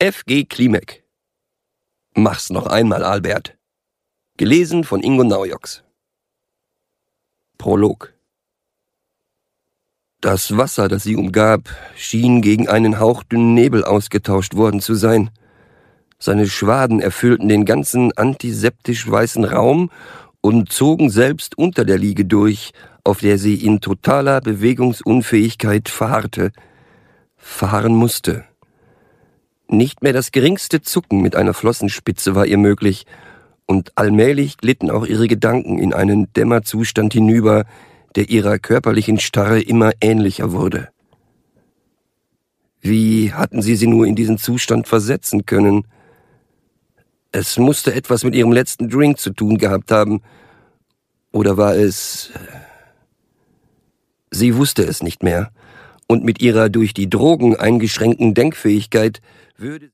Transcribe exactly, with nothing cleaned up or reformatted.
F G Klimek. Mach's noch einmal, Albert. Gelesen von Ingo Naujoks. Prolog. Das Wasser, das sie umgab, schien gegen einen hauchdünnen Nebel ausgetauscht worden zu sein. Seine Schwaden erfüllten den ganzen antiseptisch weißen Raum und zogen selbst unter der Liege durch, auf der sie in totaler Bewegungsunfähigkeit verharrte, verharren musste. Nicht mehr das geringste Zucken mit einer Flossenspitze war ihr möglich, und allmählich glitten auch ihre Gedanken in einen Dämmerzustand hinüber, der ihrer körperlichen Starre immer ähnlicher wurde. Wie hatten sie sie nur in diesen Zustand versetzen können? Es musste etwas mit ihrem letzten Drink zu tun gehabt haben. Oder war es... Sie wusste es nicht mehr, und mit ihrer durch die Drogen eingeschränkten Denkfähigkeit würde